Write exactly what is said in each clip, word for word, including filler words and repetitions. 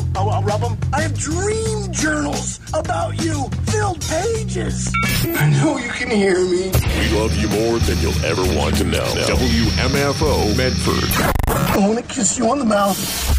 I'll, I'll rub them. I have dream journals about you, filled pages. I know you can hear me. We love you more than you'll ever want to know. W M F O Medford. I want to kiss you on the mouth.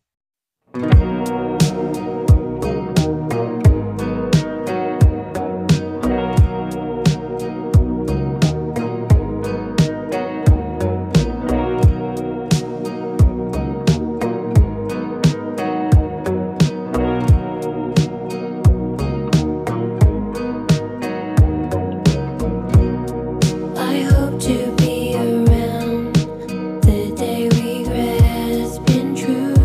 I hope to be around the day regret's been true.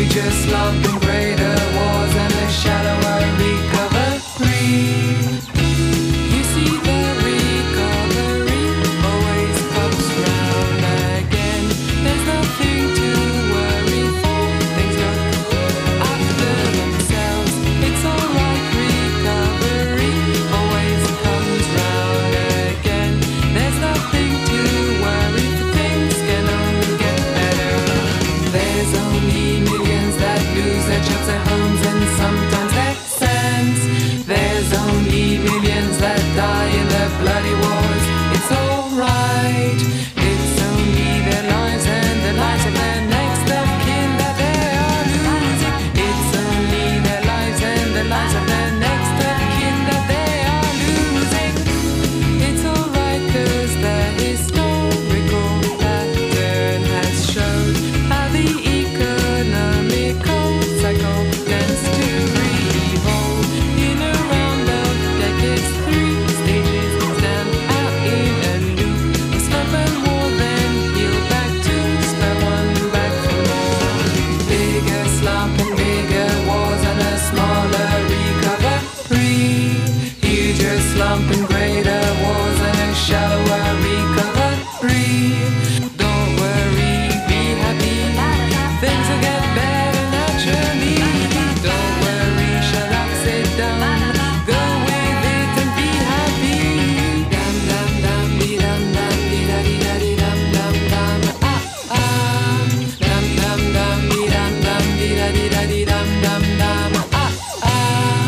Future slump and greater wars and a shallower recovery. You see the recovery always comes round again. There's nothing to worry for. Things look after themselves. It's alright, recovery always comes round again. There's nothing to worry for. Things can only get better. There's only millions that lose their jobs, their homes, and sometimes their sense. There's only millions that die in the bloody wars. It's alright. It's only their lives and the lives of their next of kin that they are losing. It's only their lives and the lives of their next of kin that they are losing. It's alright, cause the historical pattern has showed how the economical cycle tends to revolve in a round of decades. Three stages stand out in a loop. A slump and war, then heal back to square one, back for more. Bigger slump and bigger wars and a smaller recovery. Huger slump and greater wars and a shallower recovery. Don't worry, be happy. Things will get better naturally. Don't worry, shut up, sit down. Go with it and be happy. Dum dum dum dee dum dum dee da dee da dee dum dum dum ah ah. Dum dum dum dee dum dum dee da dee da dee dum dum dum ah ah.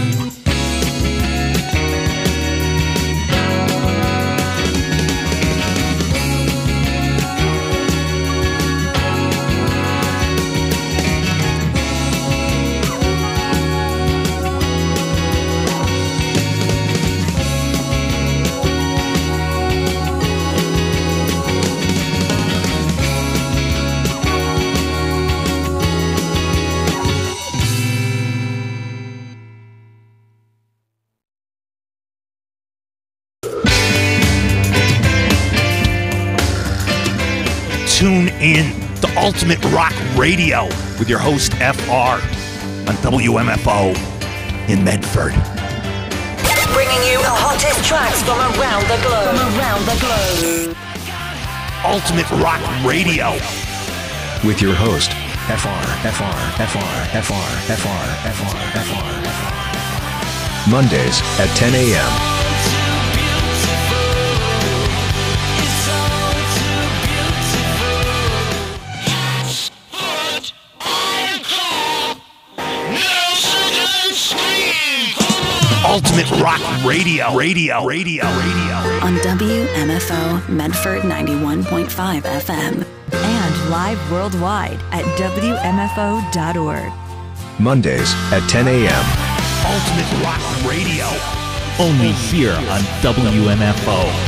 Tune in to Ultimate Rock Radio with your host F R on W M F O in Medford. Bringing you the hottest tracks from around the globe. From around the globe. Ultimate Rock Radio with your host F R, F R, F R, F R, F R, F R, F R, F R. Mondays at ten a.m. Ultimate Rock Radio, Radio, Radio, Radio. On W M F O Medford ninety-one point five F M. And live worldwide at W M F O dot org. Mondays at ten a.m. Ultimate Rock Radio. Only here on W M F O.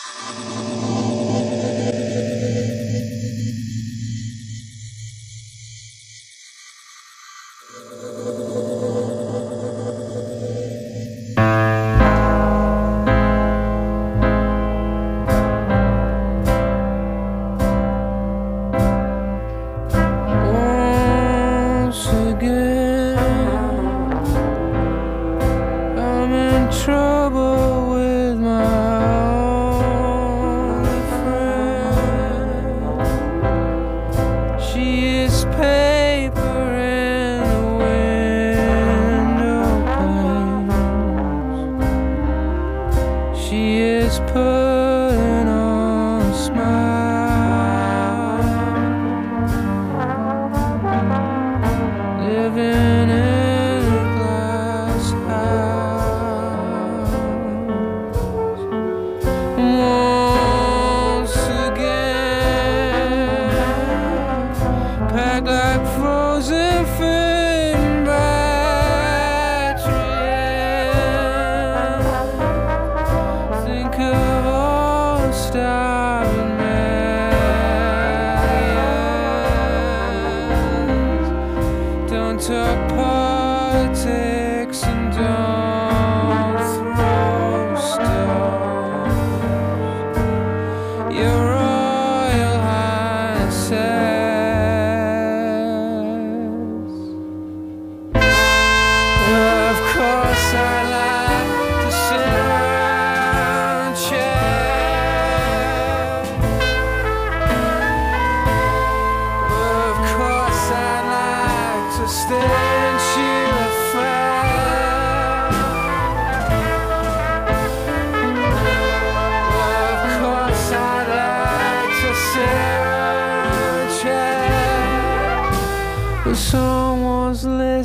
Someone's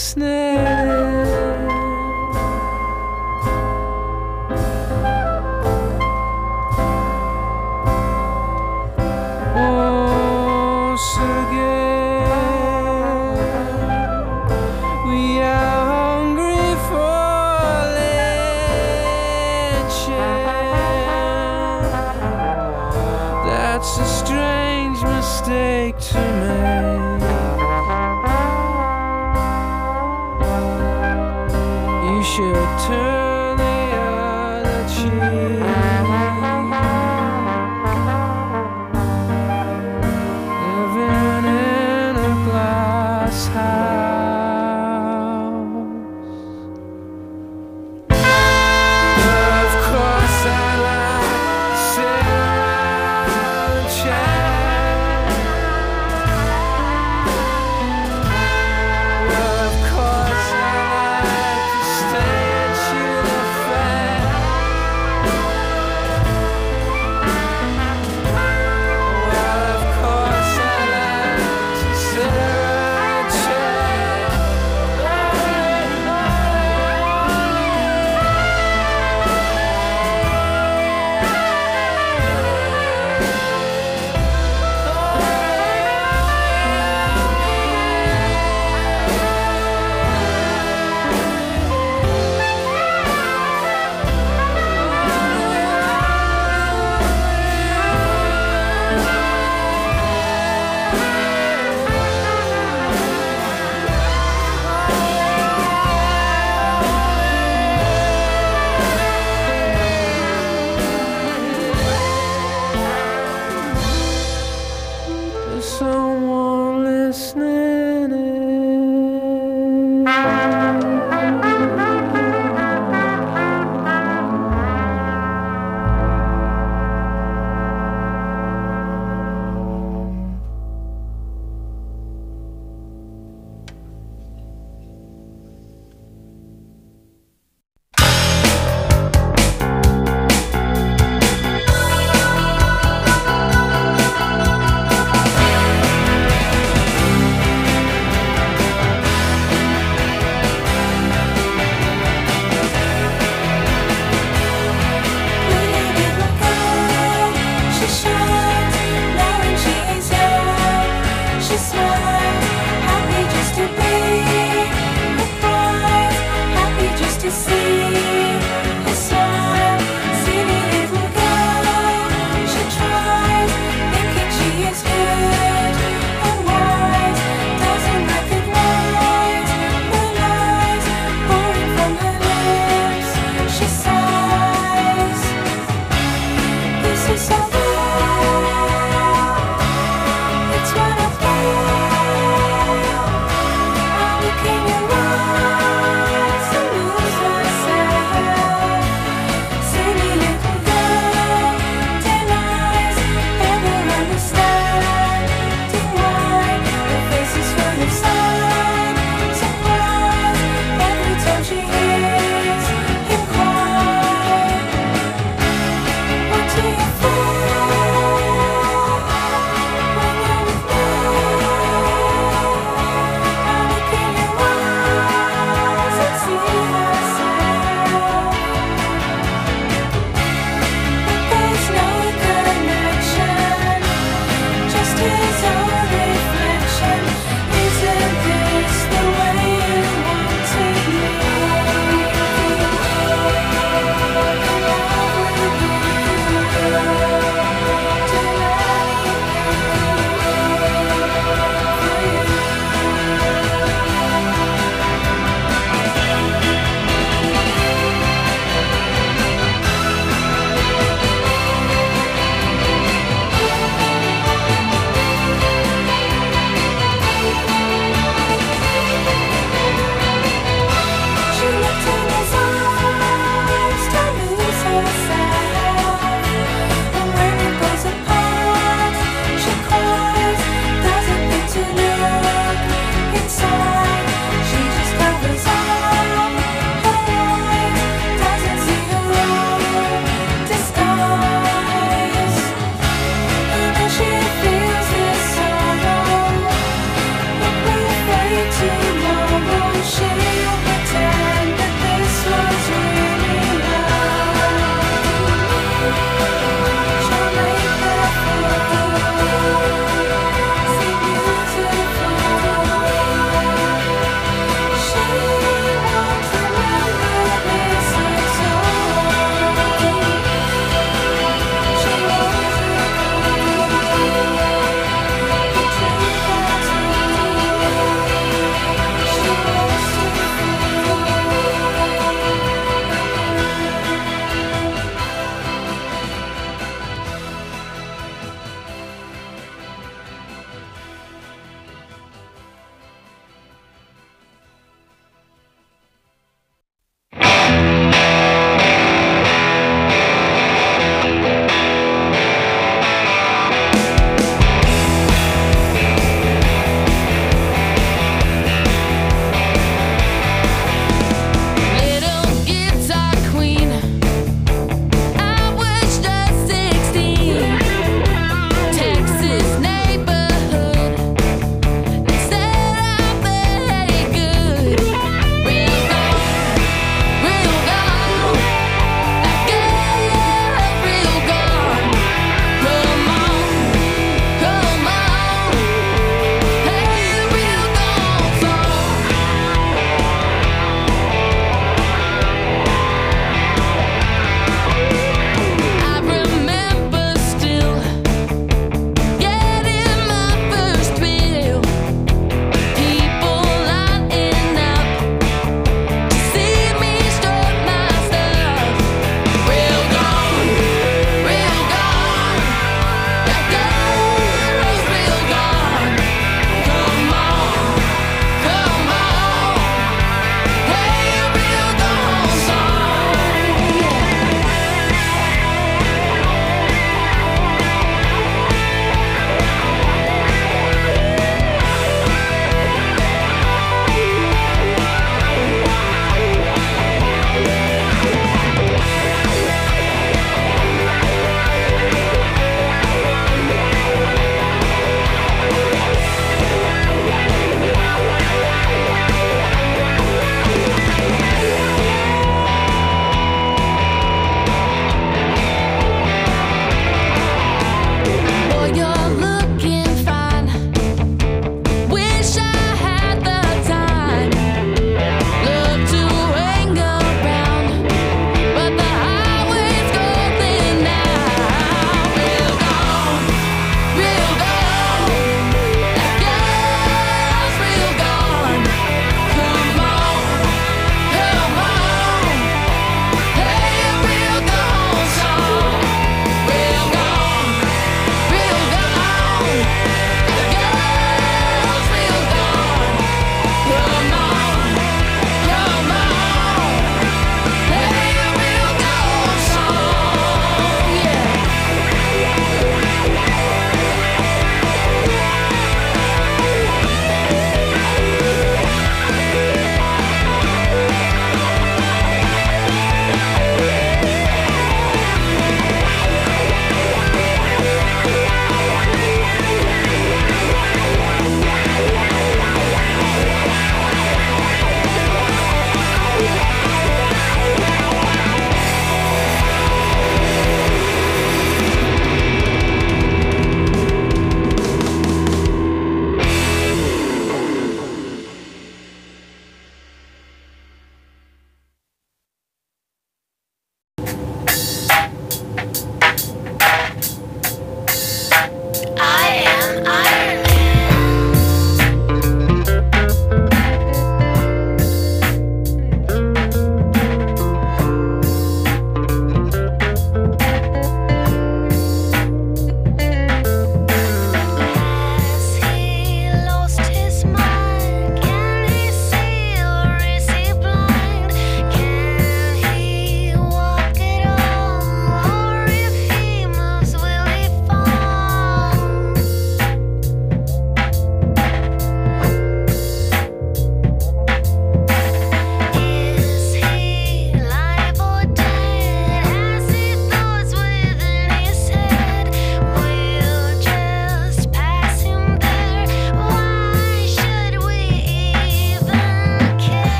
listening. Once again, we are hungry for lynching. That's a strange mistake to make. You should turn the other cheek. Living in a glass house. Of course I like to sit around and chat. What do you feel?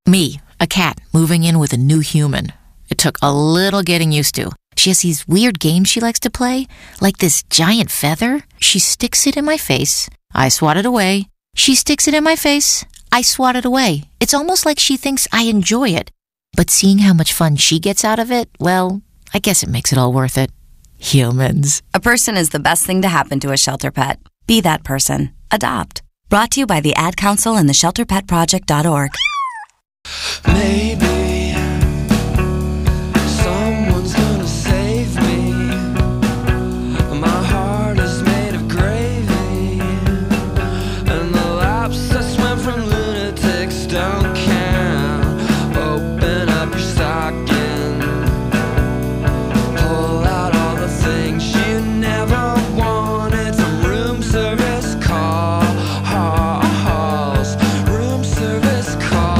Me, a cat, moving in with a new human. It took a little getting used to. She has these weird games she likes to play, like this giant feather. She sticks it in my face. I swat it away. She sticks it in my face. I swat it away. It's almost like she thinks I enjoy it. But seeing how much fun she gets out of it, well, I guess it makes it all worth it. Humans. A person is the best thing to happen to a shelter pet. Be that person. Adopt. Brought to you by the Ad Council and the shelter pet project dot org. Maybe someone's gonna save me. My heart is made of gravy, and the laps I swim from lunatics don't count. Open up your stocking, pull out all the things you never wanted from room service calls, room service calls.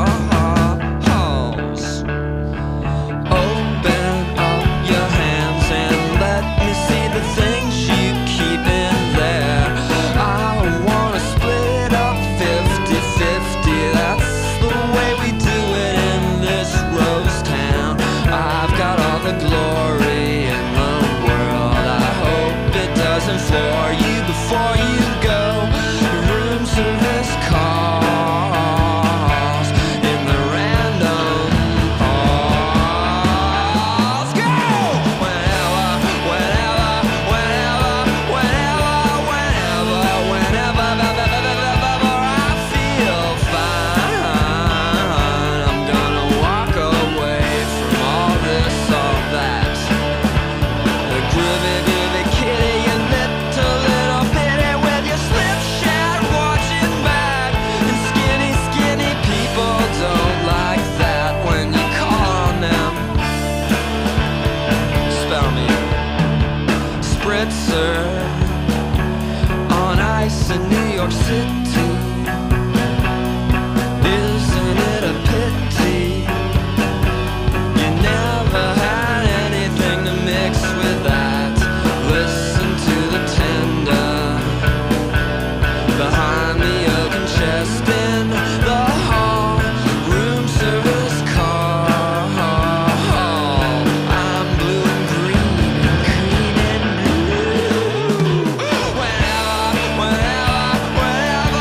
For you before you go, room service calls in the random pause. Go! Whenever, whenever, whenever, whenever, whenever, whenever, whenever I feel fine, I'm gonna walk away from all this, all that. The groovy, groovy kitty, you little, little bitty with your slipshod watching back. And skinny, skinny people don't like that when you call on them. Spell me. Spritzer on ice in New York City. Isn't it a pity you never had anything to mix with that? Listen to the tender behind the oaken chest in the hall. Room service call. I'm blue and green and green and blue. Whenever, whenever, whenever,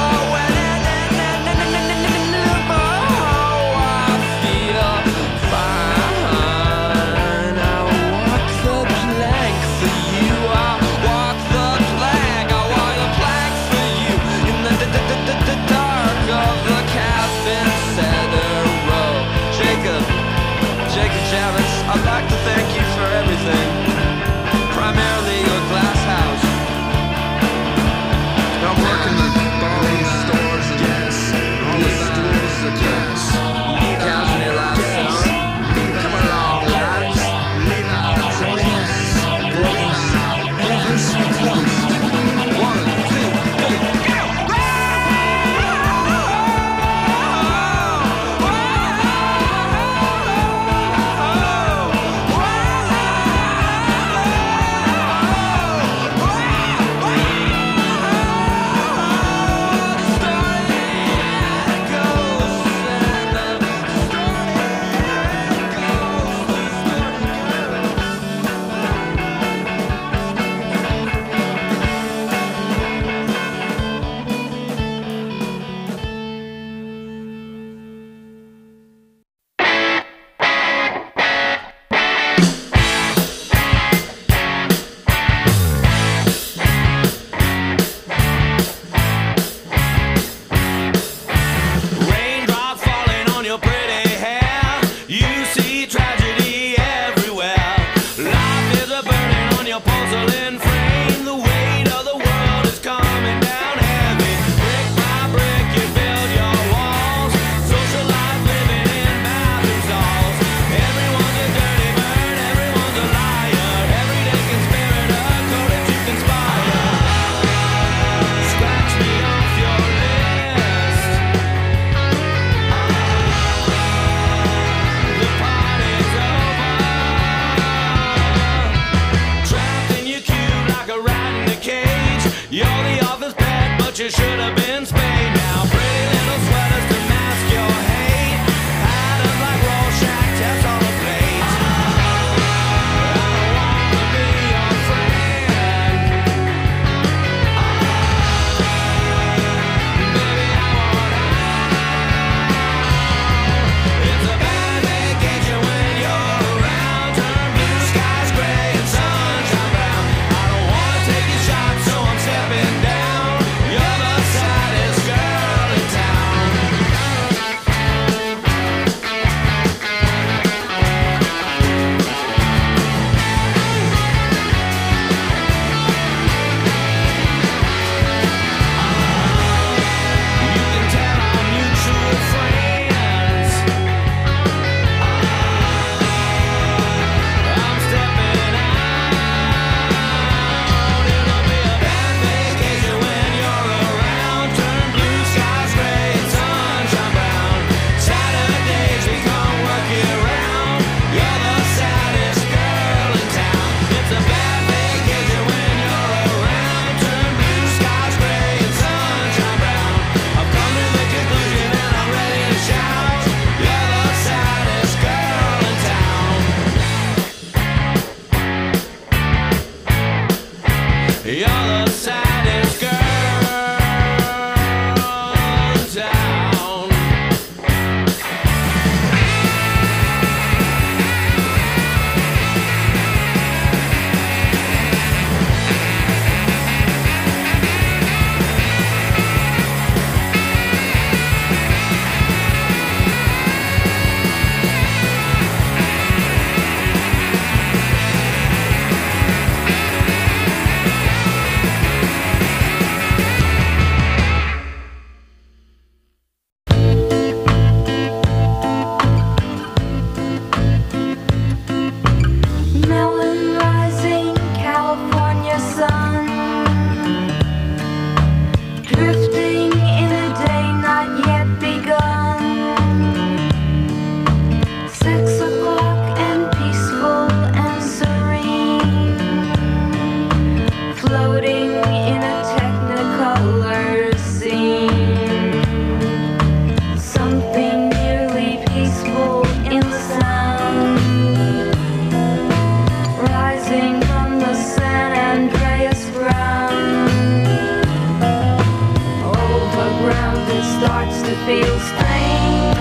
starts to feel strange.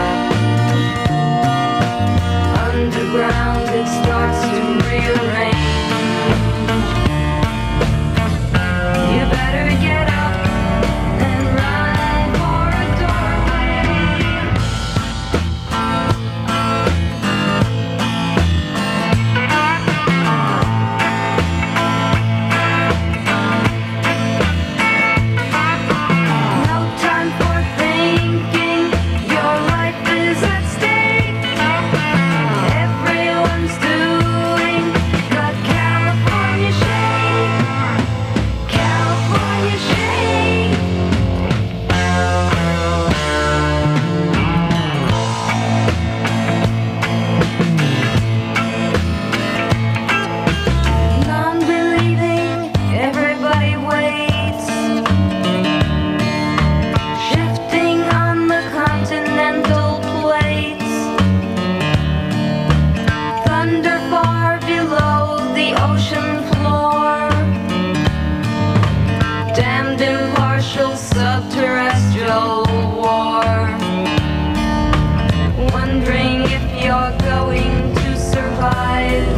Underground it starts to rearrange. You better get up and run for a No time for thinking, your life is at stake. Everyone's doing the California shake. California shake. Non-believing, everybody waits. Shifting on the continental plates. Thunder far below the ocean floor. Damned impartial subterrestrial war. Wondering if you're going to survive.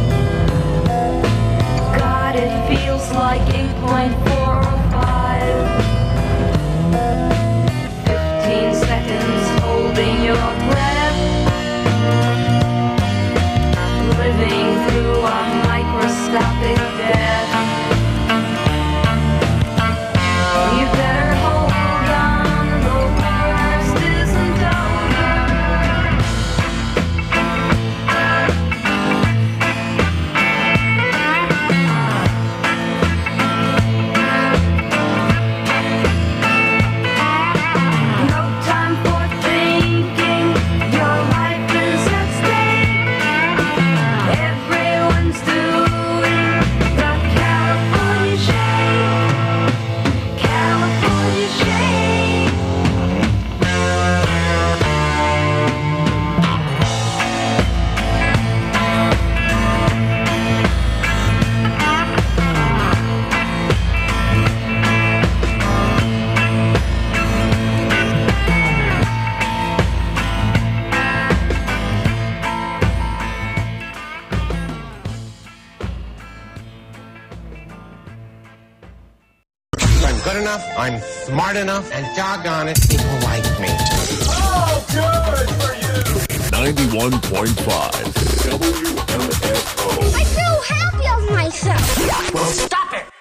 God, it feels like eight point four oh five. Fifteen seconds holding your breath. Living through a microscopic death. You better hold on, the worst isn't over. No time for thinking, your life is at stake. Everyone's doing the California shake. California shake. I'm good enough, I'm smart enough, and doggone it, people like me. Oh, good for you! ninety-one point five W M F O. I feel happy of myself. Well, stop it!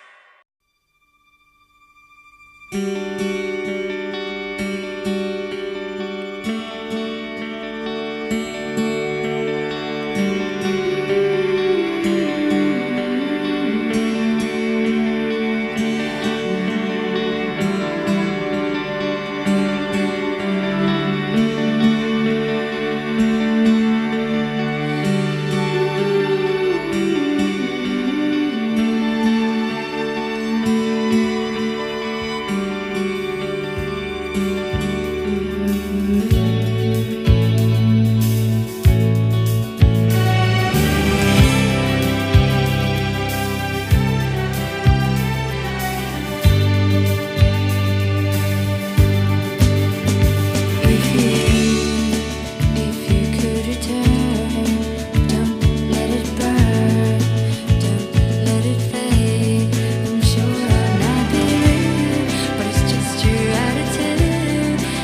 But it's just your attitude.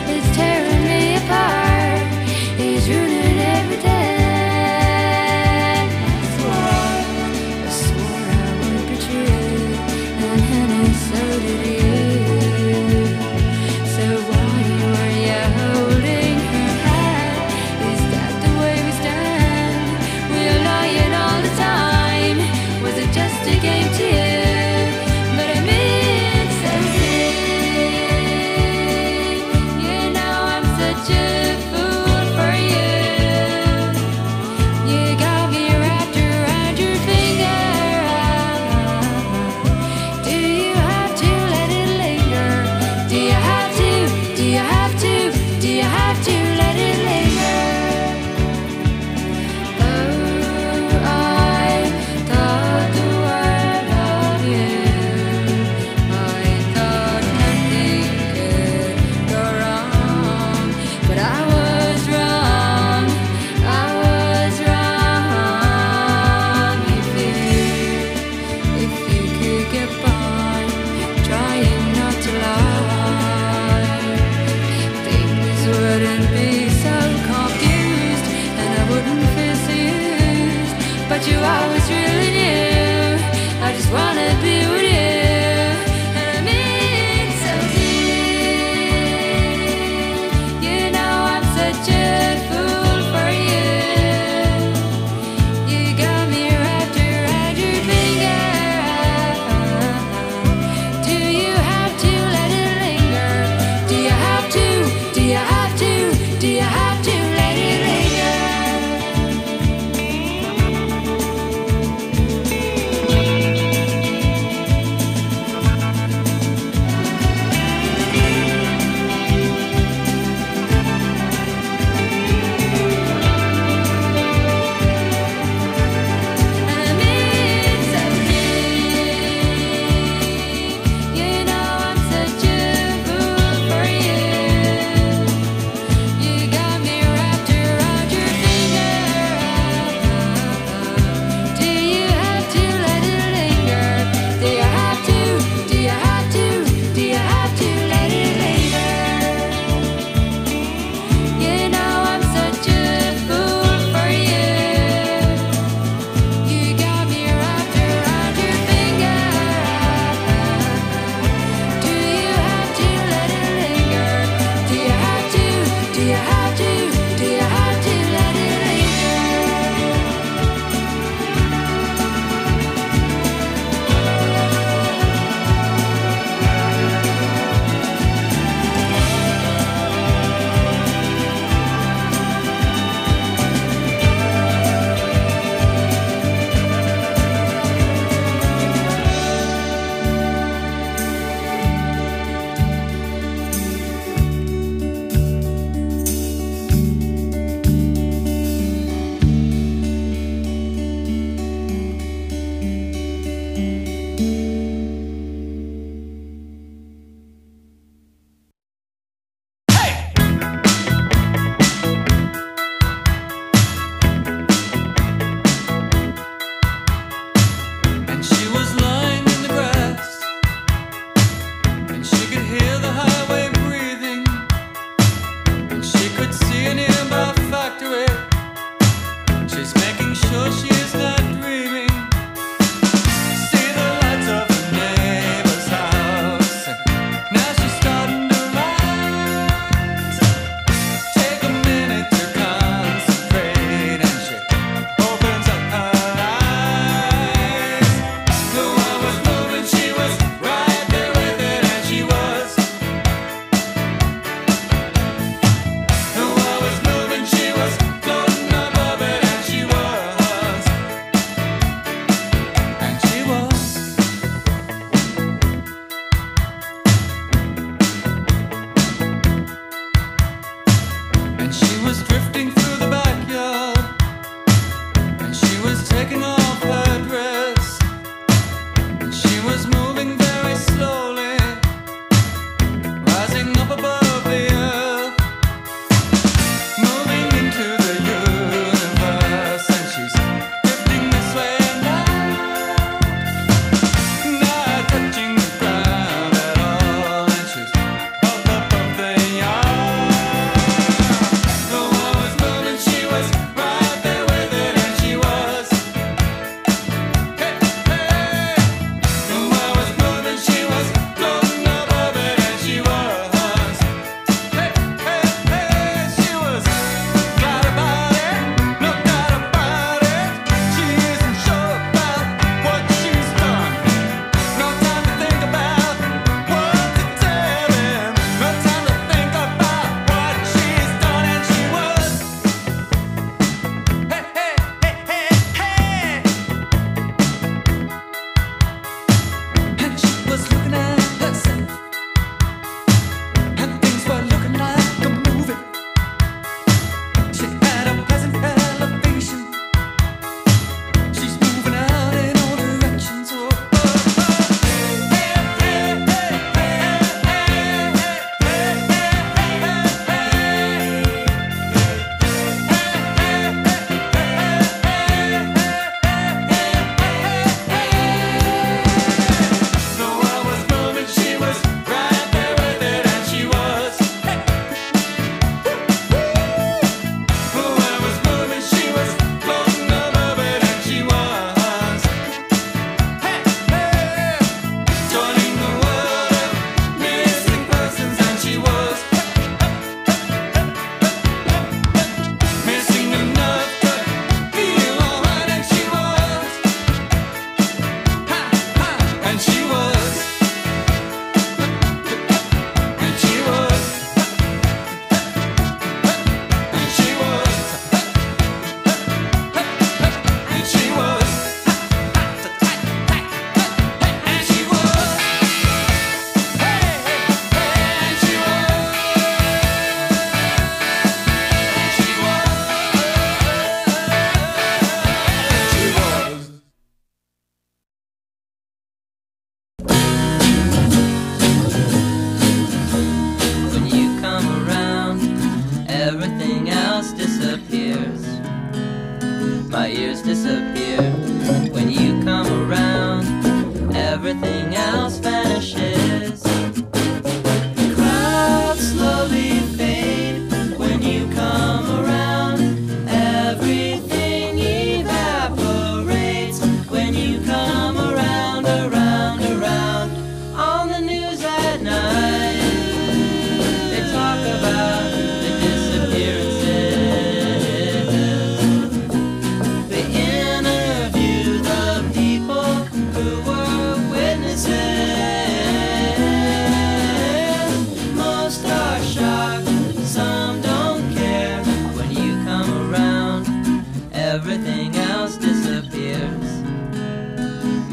The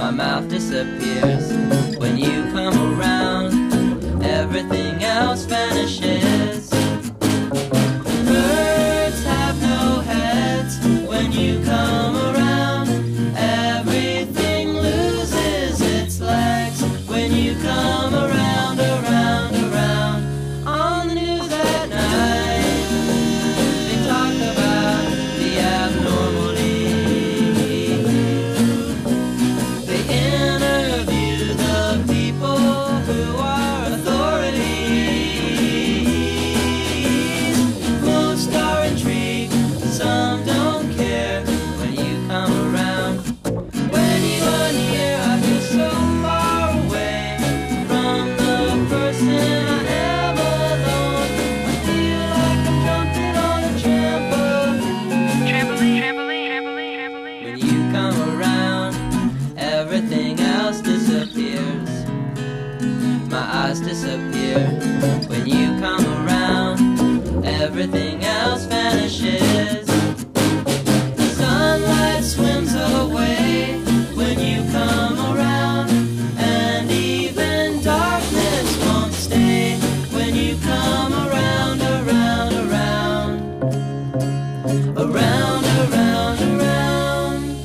my mouth disappears. When you come around, everything else vanishes. Birds have no heads. When you come around, everything loses its legs. When you come around, around, around. On the news at night, they talk about the abnormality. They interview the people who are authorities. Most are intrigued, some don't care. When you come around, when you are near, I feel so far away from the person I am alone. I feel like I'm jumping on a trampoline. Trampoline, trampoline, trampoline, trampoline. When you come around, everything else disappears. My eyes disappear. When you come around, everything else vanishes. The sunlight swims away when you come around, and even darkness won't stay when you come around, around, around, around, around, around.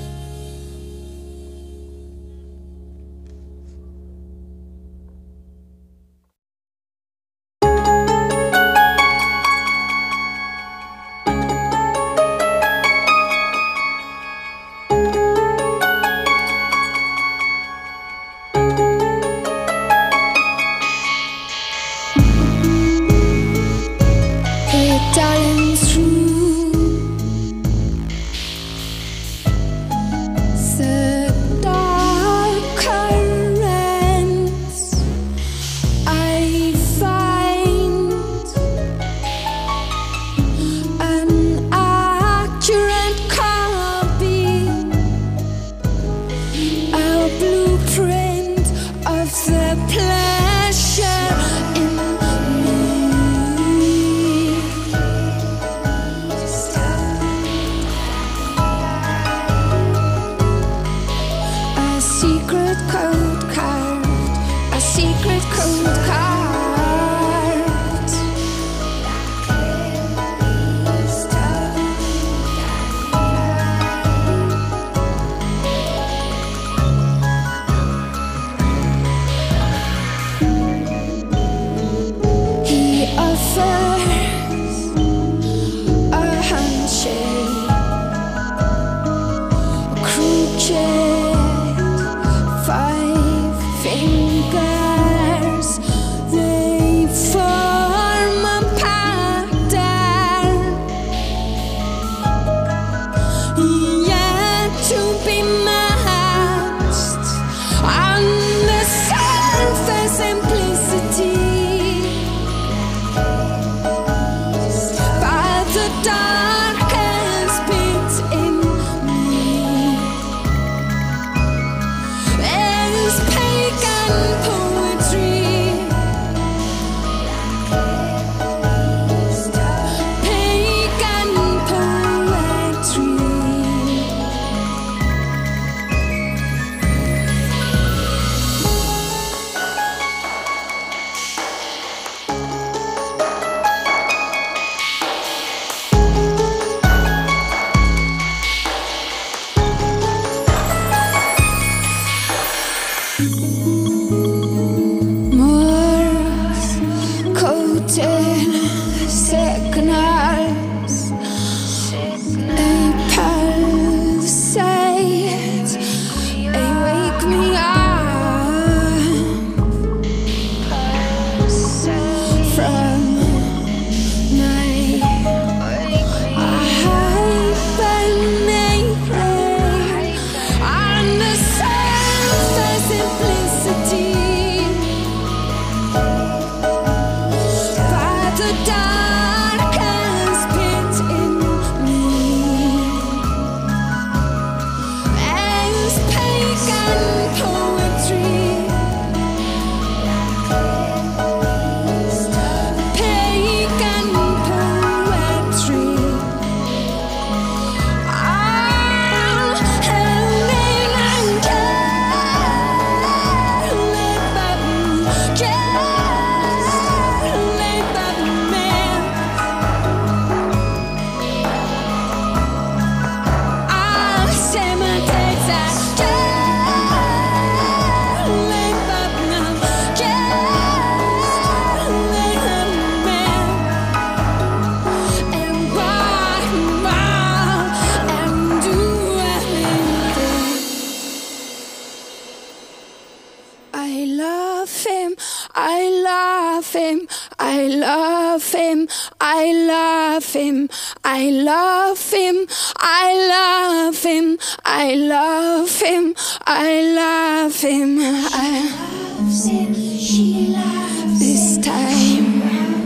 him, I love him, I love him, I love him, I love him, I love him, I love him. I loves him, she loves this time.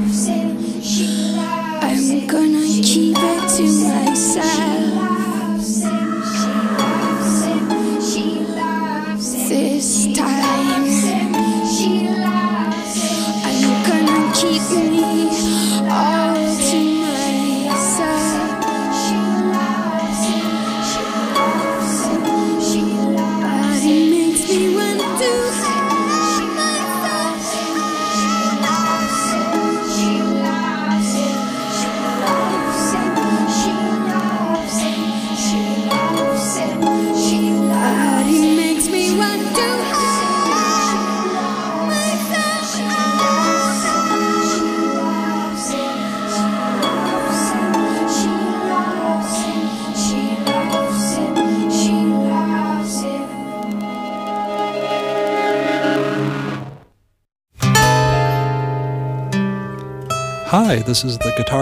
I'm gonna keep it to myself. This time I'm gonna keep me all to myself. But it makes me want to hurt myself. She loves him, she loves him, she loves him, she loves him, she loves him. But it makes me want to Hi, this is the guitar